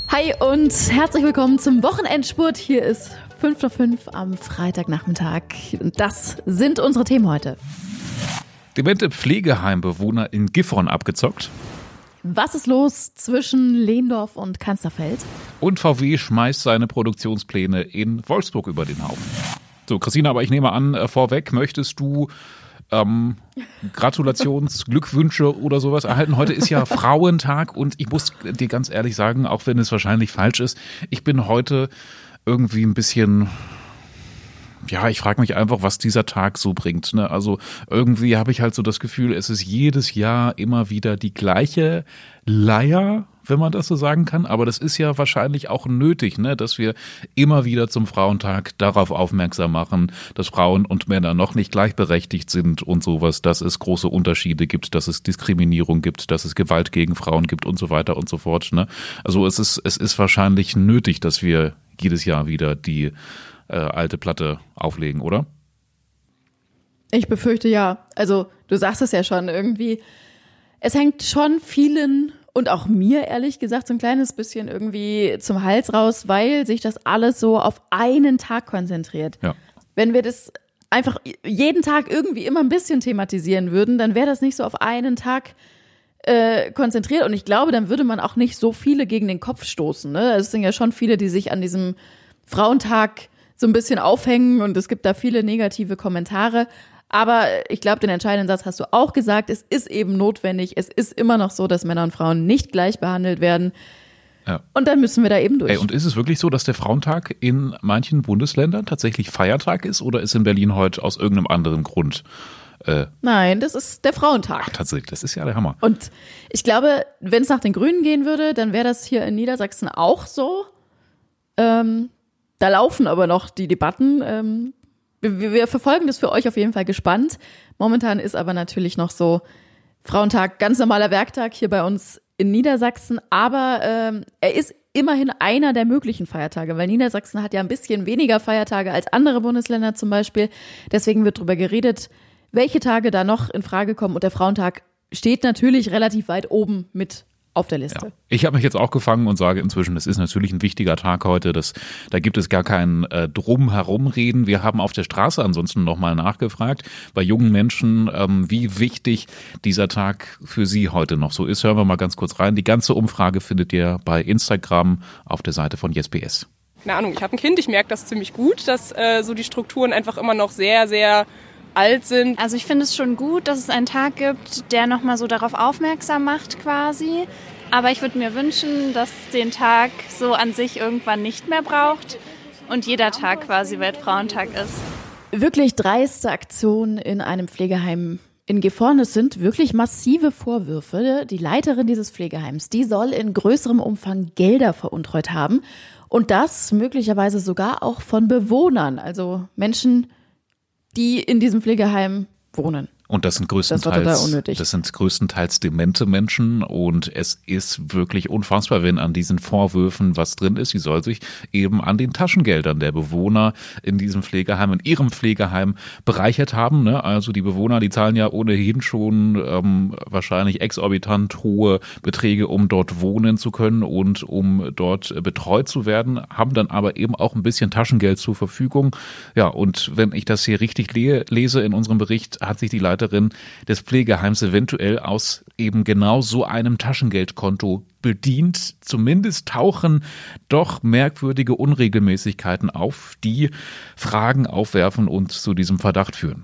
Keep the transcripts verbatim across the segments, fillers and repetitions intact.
Hi und herzlich willkommen zum Wochenendspurt. Hier ist fünf nach fünf am Freitagnachmittag. Das sind unsere Themen heute. Demente Pflegeheimbewohner in Gifhorn abgezockt. Was ist los zwischen Lehndorf und Kanzlerfeld? Und V W schmeißt seine Produktionspläne in Wolfsburg über den Haufen. So, Christina, aber ich nehme an, äh, vorweg, möchtest du ähm, Gratulations-, Glückwünsche oder sowas erhalten? Heute ist ja Frauentag und ich muss dir ganz ehrlich sagen, auch wenn es wahrscheinlich falsch ist, ich bin heute irgendwie ein bisschen... Ja, ich frage mich einfach, was dieser Tag so bringt. Ne? Also irgendwie habe ich halt so das Gefühl, es ist jedes Jahr immer wieder die gleiche Leier, wenn man das so sagen kann. Aber das ist ja wahrscheinlich auch nötig, ne? Dass wir immer wieder zum Frauentag darauf aufmerksam machen, dass Frauen und Männer noch nicht gleichberechtigt sind und sowas, dass es große Unterschiede gibt, dass es Diskriminierung gibt, dass es Gewalt gegen Frauen gibt und so weiter und so fort. Ne? Also es ist, es ist wahrscheinlich nötig, dass wir jedes Jahr wieder die Äh, alte Platte auflegen, oder? Ich befürchte ja. Also du sagst es ja schon irgendwie. Es hängt schon vielen und auch mir ehrlich gesagt so ein kleines bisschen irgendwie zum Hals raus, weil sich das alles so auf einen Tag konzentriert. Ja. Wenn wir das einfach jeden Tag irgendwie immer ein bisschen thematisieren würden, dann wäre das nicht so auf einen Tag äh, konzentriert. Und ich glaube, dann würde man auch nicht so viele gegen den Kopf stoßen. Ne? Es sind ja schon viele, die sich an diesem Frauentag so ein bisschen aufhängen und es gibt da viele negative Kommentare. Aber ich glaube, den entscheidenden Satz hast du auch gesagt. Es ist eben notwendig. Es ist immer noch so, dass Männer und Frauen nicht gleich behandelt werden. Ja. Und dann müssen wir da eben durch. Ey, und ist es wirklich so, dass der Frauentag in manchen Bundesländern tatsächlich Feiertag ist oder ist in Berlin heute aus irgendeinem anderen Grund? Äh Nein, das ist der Frauentag. Ach, tatsächlich, das ist ja der Hammer. Und ich glaube, wenn es nach den Grünen gehen würde, dann wäre das hier in Niedersachsen auch so. Ähm, Da laufen aber noch die Debatten. Ähm, wir, wir verfolgen das für euch auf jeden Fall gespannt. Momentan ist aber natürlich noch so Frauentag, ganz normaler Werktag hier bei uns in Niedersachsen. Aber ähm, er ist immerhin einer der möglichen Feiertage, weil Niedersachsen hat ja ein bisschen weniger Feiertage als andere Bundesländer zum Beispiel. Deswegen wird darüber geredet, welche Tage da noch in Frage kommen. Und der Frauentag steht natürlich relativ weit oben mit auf der Liste. Ja. Ich habe mich jetzt auch gefangen und sage inzwischen, es ist natürlich ein wichtiger Tag heute. Das, da gibt es gar kein äh, Drum-Herum-Reden. Wir haben auf der Straße ansonsten nochmal nachgefragt, bei jungen Menschen, ähm, wie wichtig dieser Tag für sie heute noch so ist. Hören wir mal ganz kurz rein. Die ganze Umfrage findet ihr bei Instagram auf der Seite von Yes B S. Keine Ahnung, ich habe ein Kind, ich merke das ziemlich gut, dass äh, so die Strukturen einfach immer noch sehr, sehr alt sind. Also ich finde es schon gut, dass es einen Tag gibt, der nochmal so darauf aufmerksam macht quasi. Aber ich würde mir wünschen, dass es den Tag so an sich irgendwann nicht mehr braucht und jeder Tag quasi Weltfrauentag ist. Wirklich dreiste Aktion in einem Pflegeheim in Gifhorn. Es sind wirklich massive Vorwürfe. Die Leiterin dieses Pflegeheims, die soll in größerem Umfang Gelder veruntreut haben. Und das möglicherweise sogar auch von Bewohnern, also Menschen, die in diesem Pflegeheim wohnen. Und das sind größtenteils, das, das sind größtenteils demente Menschen und es ist wirklich unfassbar, wenn an diesen Vorwürfen was drin ist. Sie soll sich eben an den Taschengeldern der Bewohner in diesem Pflegeheim, in ihrem Pflegeheim bereichert haben. Ne? Also die Bewohner, die zahlen ja ohnehin schon ähm, wahrscheinlich exorbitant hohe Beträge, um dort wohnen zu können und um dort betreut zu werden, haben dann aber eben auch ein bisschen Taschengeld zur Verfügung. Ja, und wenn ich das hier richtig le- lese in unserem Bericht, hat sich die Leiterin des Pflegeheims eventuell aus eben genau so einem Taschengeldkonto bedient. Zumindest tauchen doch merkwürdige Unregelmäßigkeiten auf, die Fragen aufwerfen und zu diesem Verdacht führen.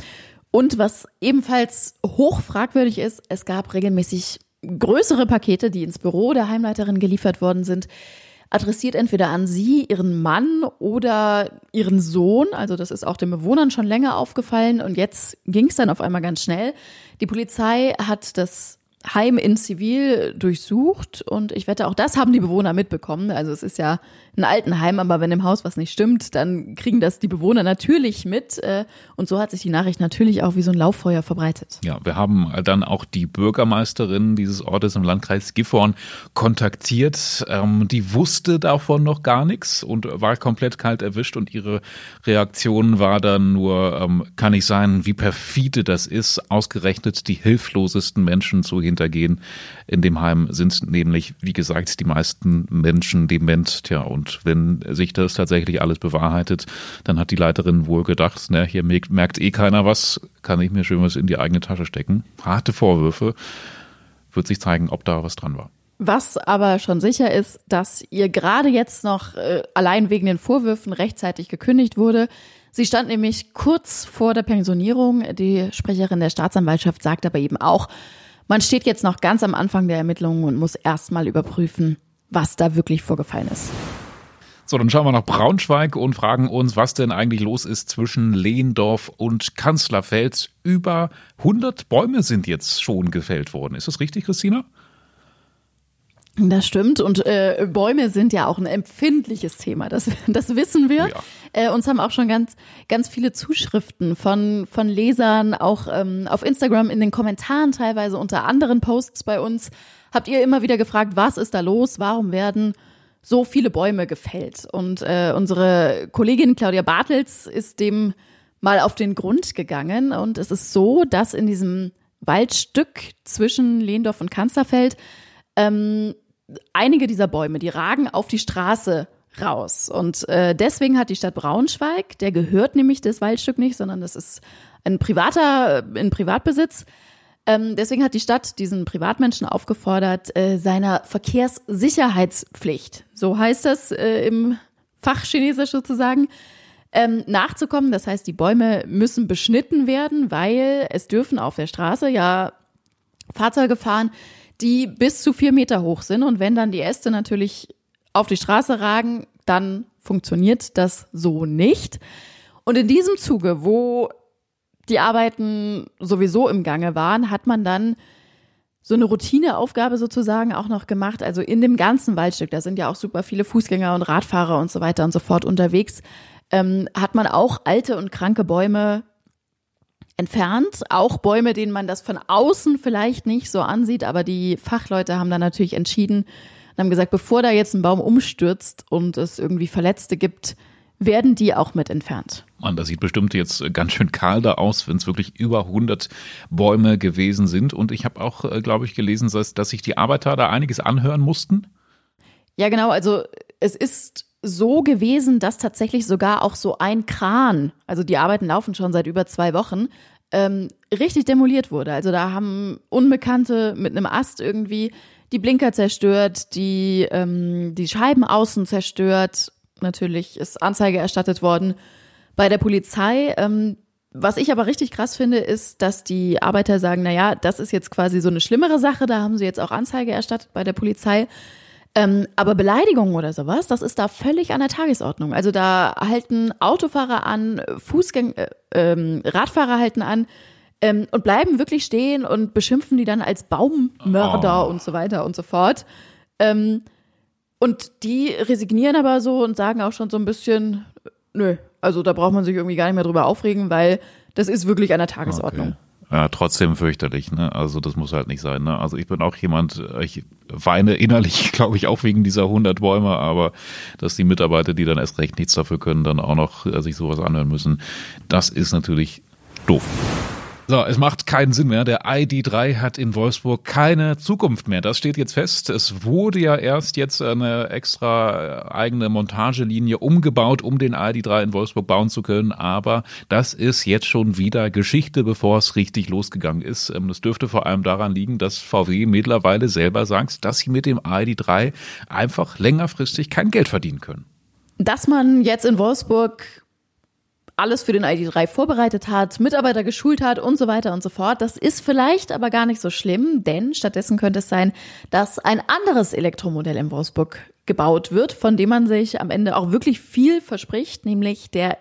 Und was ebenfalls hoch fragwürdig ist, es gab regelmäßig größere Pakete, die ins Büro der Heimleiterin geliefert worden sind, adressiert entweder an sie, ihren Mann oder ihren Sohn. Also das ist auch den Bewohnern schon länger aufgefallen und jetzt ging es dann auf einmal ganz schnell. Die Polizei hat das Heim in Zivil durchsucht und ich wette, auch das haben die Bewohner mitbekommen. Also es ist ja ein Altenheim, aber wenn im Haus was nicht stimmt, dann kriegen das die Bewohner natürlich mit und so hat sich die Nachricht natürlich auch wie so ein Lauffeuer verbreitet. Ja, wir haben dann auch die Bürgermeisterin dieses Ortes im Landkreis Gifhorn kontaktiert. Ähm, die wusste davon noch gar nichts und war komplett kalt erwischt und ihre Reaktion war dann nur, ähm, kann nicht sein, wie perfide das ist, ausgerechnet die hilflosesten Menschen zu hintergehen. In dem Heim sind nämlich, wie gesagt, die meisten Menschen dement. Tja, und wenn sich das tatsächlich alles bewahrheitet, dann hat die Leiterin wohl gedacht, ne, hier merkt, merkt eh keiner was, kann ich mir schön was in die eigene Tasche stecken. Harte Vorwürfe. Wird sich zeigen, ob da was dran war. Was aber schon sicher ist, dass ihr gerade jetzt noch äh, allein wegen den Vorwürfen rechtzeitig gekündigt wurde. Sie stand nämlich kurz vor der Pensionierung. Die Sprecherin der Staatsanwaltschaft sagt aber eben auch, man steht jetzt noch ganz am Anfang der Ermittlungen und muss erstmal überprüfen, was da wirklich vorgefallen ist. So, dann schauen wir nach Braunschweig und fragen uns, was denn eigentlich los ist zwischen Lehndorf und Kanzlerfeld. Über hundert Bäume sind jetzt schon gefällt worden. Ist das richtig, Christina? Das stimmt und äh, Bäume sind ja auch ein empfindliches Thema, das, das wissen wir. Ja. Äh, uns haben auch schon ganz, ganz viele Zuschriften von, von Lesern, auch ähm, auf Instagram in den Kommentaren teilweise unter anderen Posts bei uns. Habt ihr immer wieder gefragt, was ist da los, warum werden so viele Bäume gefällt? Und äh, unsere Kollegin Claudia Bartels ist dem mal auf den Grund gegangen und es ist so, dass in diesem Waldstück zwischen Lehndorf und Kanzlerfeld ähm, einige dieser Bäume, die ragen auf die Straße raus. Und äh, deswegen hat die Stadt Braunschweig, der gehört nämlich das Waldstück nicht, sondern das ist ein privater, in Privatbesitz. Ähm, deswegen hat die Stadt diesen Privatmenschen aufgefordert, äh, seiner Verkehrssicherheitspflicht, so heißt das äh, im Fachchinesisch sozusagen, ähm, nachzukommen. Das heißt, die Bäume müssen beschnitten werden, weil es dürfen auf der Straße ja Fahrzeuge fahren, die bis zu vier Meter hoch sind. Und wenn dann die Äste natürlich auf die Straße ragen, dann funktioniert das so nicht. Und in diesem Zuge, wo die Arbeiten sowieso im Gange waren, hat man dann so eine Routineaufgabe sozusagen auch noch gemacht. Also in dem ganzen Waldstück, da sind ja auch super viele Fußgänger und Radfahrer und so weiter und so fort unterwegs, ähm, hat man auch alte und kranke Bäume entfernt, auch Bäume, denen man das von außen vielleicht nicht so ansieht, aber die Fachleute haben dann natürlich entschieden und haben gesagt, bevor da jetzt ein Baum umstürzt und es irgendwie Verletzte gibt, werden die auch mit entfernt. Mann, das sieht bestimmt jetzt ganz schön kahl da aus, wenn es wirklich über hundert Bäume gewesen sind. Und ich habe auch, glaube ich, gelesen, dass, dass sich die Arbeiter da einiges anhören mussten. Ja, genau, also es ist so gewesen, dass tatsächlich sogar auch so ein Kran, also die Arbeiten laufen schon seit über zwei Wochen, ähm, richtig demoliert wurde. Also da haben Unbekannte mit einem Ast irgendwie die Blinker zerstört, die, ähm, die Scheiben außen zerstört. Natürlich ist Anzeige erstattet worden bei der Polizei. Ähm, was ich aber richtig krass finde, ist, dass die Arbeiter sagen, na ja, das ist jetzt quasi so eine schlimmere Sache, da haben sie jetzt auch Anzeige erstattet bei der Polizei. Ähm, aber Beleidigungen oder sowas, das ist da völlig an der Tagesordnung. Also da halten Autofahrer an, Fußgänger, äh, ähm, Radfahrer halten an ähm, und bleiben wirklich stehen und beschimpfen die dann als Baummörder oh. und so weiter und so fort. Ähm, und die resignieren aber so und sagen auch schon so ein bisschen, nö, also da braucht man sich irgendwie gar nicht mehr drüber aufregen, weil das ist wirklich an der Tagesordnung. Okay. Ja, trotzdem fürchterlich, ne? Also das muss halt nicht sein, ne? Also ich bin auch jemand, ich weine innerlich, glaube ich, auch wegen dieser hundert Bäume, aber dass die Mitarbeiter, die dann erst recht nichts dafür können, dann auch noch sich sowas anhören müssen, das ist natürlich doof. So, es macht keinen Sinn mehr. Der I D drei hat in Wolfsburg keine Zukunft mehr. Das steht jetzt fest. Es wurde ja erst jetzt eine extra eigene Montagelinie umgebaut, um den I D drei in Wolfsburg bauen zu können. Aber das ist jetzt schon wieder Geschichte, bevor es richtig losgegangen ist. Das dürfte vor allem daran liegen, dass V W mittlerweile selber sagt, dass sie mit dem I D drei einfach längerfristig kein Geld verdienen können. Dass man jetzt in Wolfsburg alles für den I D drei vorbereitet hat, Mitarbeiter geschult hat und so weiter und so fort. Das ist vielleicht aber gar nicht so schlimm, denn stattdessen könnte es sein, dass ein anderes Elektromodell in Wolfsburg gebaut wird, von dem man sich am Ende auch wirklich viel verspricht, nämlich der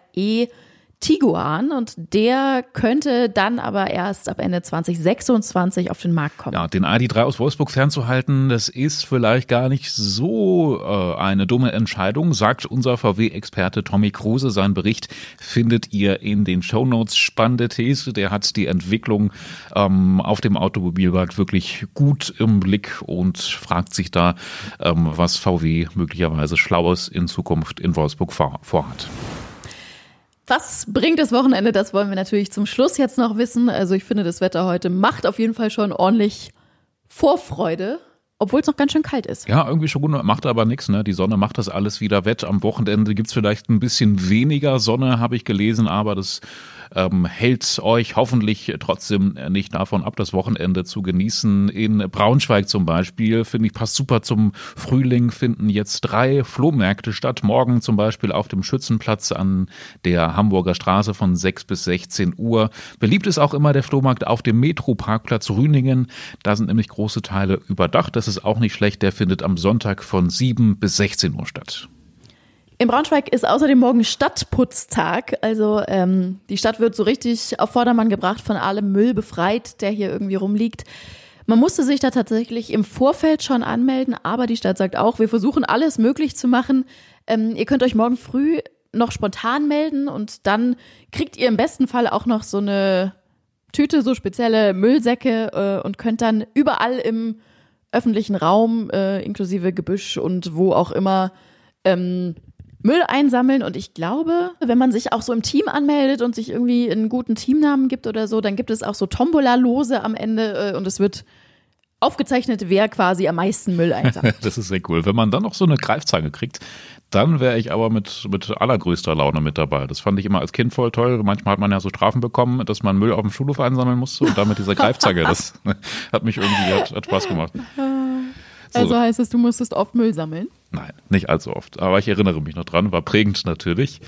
E-Tiguan. Und der könnte dann aber erst ab Ende zwanzig sechsundzwanzig auf den Markt kommen. Ja, den I D drei aus Wolfsburg fernzuhalten, das ist vielleicht gar nicht so äh, eine dumme Entscheidung, sagt unser V W-Experte Tommy Kruse. Sein Bericht findet ihr in den Shownotes. Spannende These, der hat die Entwicklung ähm, auf dem Automobilmarkt wirklich gut im Blick und fragt sich da, ähm, was V W möglicherweise Schlaues in Zukunft in Wolfsburg vor, vorhat. Was bringt das Wochenende? Das wollen wir natürlich zum Schluss jetzt noch wissen. Also ich finde, das Wetter heute macht auf jeden Fall schon ordentlich Vorfreude, obwohl es noch ganz schön kalt ist. Ja, irgendwie schon gut, macht aber nichts, ne? Die Sonne macht das alles wieder wett. Am Wochenende gibt's vielleicht ein bisschen weniger Sonne, habe ich gelesen, aber das ähm, hält euch hoffentlich trotzdem nicht davon ab, das Wochenende zu genießen. In Braunschweig zum Beispiel, finde ich, passt super zum Frühling, finden jetzt drei Flohmärkte statt. Morgen zum Beispiel auf dem Schützenplatz an der Hamburger Straße von sechs bis sechzehn Uhr. Beliebt ist auch immer der Flohmarkt auf dem Metroparkplatz Rüningen. Da sind nämlich große Teile überdacht. Das ist auch nicht schlecht. Der findet am Sonntag von sieben bis sechzehn Uhr statt. In Braunschweig ist außerdem morgen Stadtputztag. Also ähm, die Stadt wird so richtig auf Vordermann gebracht, von allem Müll befreit, der hier irgendwie rumliegt. Man musste sich da tatsächlich im Vorfeld schon anmelden, aber die Stadt sagt auch, wir versuchen alles möglich zu machen. Ähm, ihr könnt euch morgen früh noch spontan melden und dann kriegt ihr im besten Fall auch noch so eine Tüte, so spezielle Müllsäcke äh, und könnt dann überall im öffentlichen Raum, äh, inklusive Gebüsch und wo auch immer, ähm, Müll einsammeln. Und ich glaube, wenn man sich auch so im Team anmeldet und sich irgendwie einen guten Teamnamen gibt oder so, dann gibt es auch so Tombola-Lose am Ende äh, und es wird aufgezeichnet, wer quasi am meisten Müll einsammelt. Das ist sehr cool. Wenn man dann noch so eine Greifzange kriegt, dann wäre ich aber mit, mit allergrößter Laune mit dabei. Das fand ich immer als Kind voll toll. Manchmal hat man ja so Strafen bekommen, dass man Müll auf dem Schulhof einsammeln musste und dann mit dieser Greifzange. Das hat mich irgendwie, hat, hat Spaß gemacht. So. Also heißt es, du musstest oft Müll sammeln? Nein, nicht allzu oft. Aber ich erinnere mich noch dran, war prägend natürlich.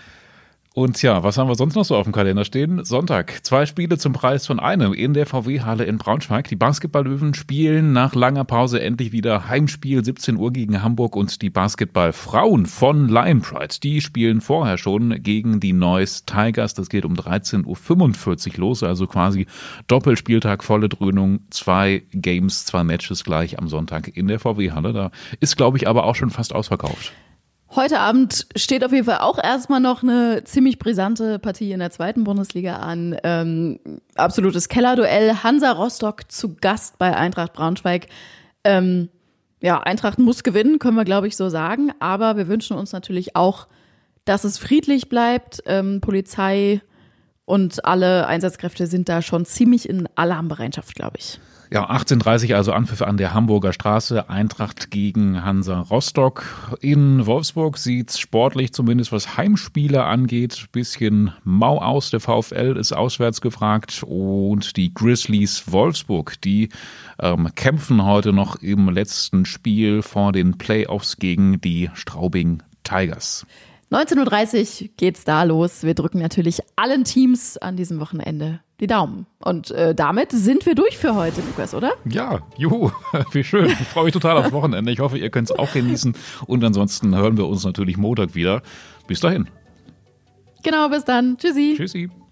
Und ja, was haben wir sonst noch so auf dem Kalender stehen? Sonntag, zwei Spiele zum Preis von einem in der V W-Halle in Braunschweig. Die Basketball-Löwen spielen nach langer Pause endlich wieder Heimspiel, siebzehn Uhr gegen Hamburg, und die Basketball-Frauen von Lion Pride, die spielen vorher schon gegen die Neuss Tigers. Das geht um dreizehn Uhr fünfundvierzig los, also quasi Doppelspieltag, volle Dröhnung, zwei Games, zwei Matches gleich am Sonntag in der V W-Halle. Da ist, glaube ich, aber auch schon fast ausverkauft. Heute Abend steht auf jeden Fall auch erstmal noch eine ziemlich brisante Partie in der zweiten Bundesliga an. Ähm, absolutes Kellerduell. Hansa Rostock zu Gast bei Eintracht Braunschweig. Ähm, ja, Eintracht muss gewinnen, können wir, glaube ich, so sagen. Aber wir wünschen uns natürlich auch, dass es friedlich bleibt. Ähm, Polizei und alle Einsatzkräfte sind da schon ziemlich in Alarmbereitschaft, glaube ich. Ja, achtzehn Uhr dreißig, also Anpfiff an der Hamburger Straße, Eintracht gegen Hansa Rostock. In Wolfsburg sieht's sportlich, zumindest was Heimspiele angeht, bisschen mau aus. Der VfL ist auswärts gefragt und die Grizzlies Wolfsburg, die ähm, kämpfen heute noch im letzten Spiel vor den Playoffs gegen die Straubing Tigers. neunzehn Uhr dreißig geht's da los. Wir drücken natürlich allen Teams an diesem Wochenende die Daumen. Und äh, damit sind wir durch für heute, Lukas, oder? Ja, juhu, wie schön. Ich freue mich total aufs Wochenende. Ich hoffe, ihr könnt es auch genießen. Und ansonsten hören wir uns natürlich Montag wieder. Bis dahin. Genau, bis dann. Tschüssi. Tschüssi.